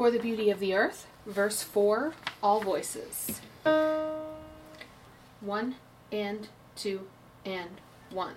For the Beauty of the Earth, verse 4, all voices. 1 and 2 and 1.